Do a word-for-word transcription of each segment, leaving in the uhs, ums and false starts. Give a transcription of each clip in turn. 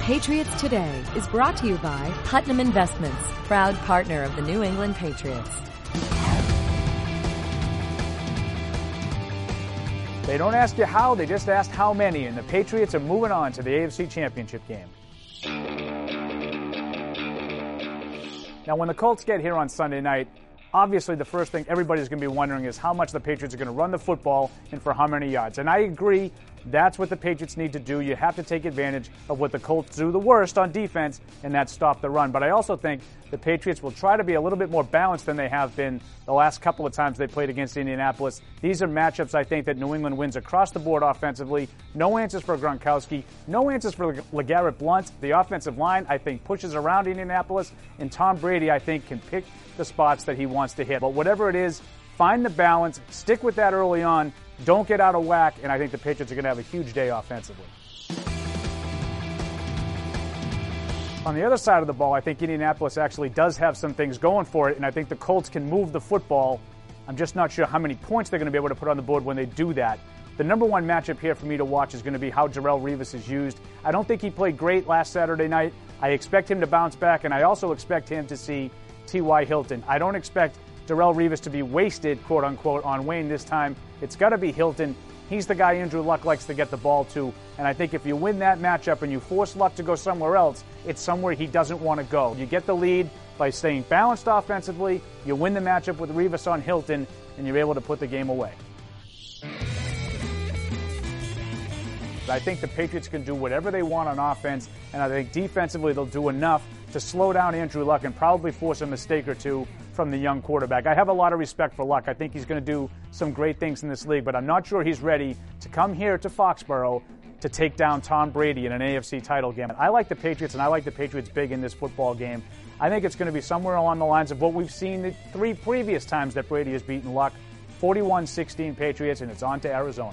Patriots Today is brought to you by Putnam Investments, proud partner of the New England Patriots. They don't ask you how, they just asked how many, and the Patriots are moving on to the A F C Championship game. Now, when the Colts get here on Sunday night, obviously the first thing everybody's going to be wondering is how much the Patriots are going to run the football and for how many yards. And I agree, that's what the Patriots need to do. You have to take advantage of what the Colts do the worst on defense, and that's stop the run. But I also think the Patriots will try to be a little bit more balanced than they have been the last couple of times they played against Indianapolis. These are matchups, I think, that New England wins across the board offensively. No answers for Gronkowski. No answers for LeGarrette Blount. The offensive line, I think, pushes around Indianapolis. And Tom Brady, I think, can pick the spots that he wants to hit. But whatever it is, find the balance. Stick with that early on. Don't get out of whack. And I think the Patriots are going to have a huge day offensively. On the other side of the ball, I think Indianapolis actually does have some things going for it, and I think the Colts can move the football. I'm just not sure how many points they're going to be able to put on the board when they do that. The number one matchup here for me to watch is going to be how Darrelle Revis is used. I don't think he played great last Saturday night. I expect him to bounce back, and I also expect him to see T Y. Hilton. I don't expect Darrelle Revis to be wasted, quote-unquote, on Wayne this time. It's got to be Hilton. He's the guy Andrew Luck likes to get the ball to, and I think if you win that matchup and you force Luck to go somewhere else, it's somewhere he doesn't want to go. You get the lead by staying balanced offensively, you win the matchup with Revis on Hilton, and you're able to put the game away. I think the Patriots can do whatever they want on offense, and I think defensively they'll do enough to slow down Andrew Luck and probably force a mistake or two from the young quarterback. I have a lot of respect for Luck. I think he's going to do some great things in this league, but I'm not sure he's ready to come here to Foxborough to take down Tom Brady in an A F C title game. I like the Patriots, and I like the Patriots big in this football game. I think it's going to be somewhere along the lines of what we've seen the three previous times that Brady has beaten Luck, forty-one sixteen Patriots, and it's on to Arizona.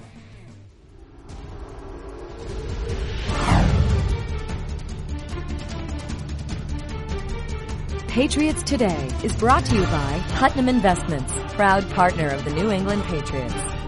Patriots Today is brought to you by Putnam Investments, proud partner of the New England Patriots.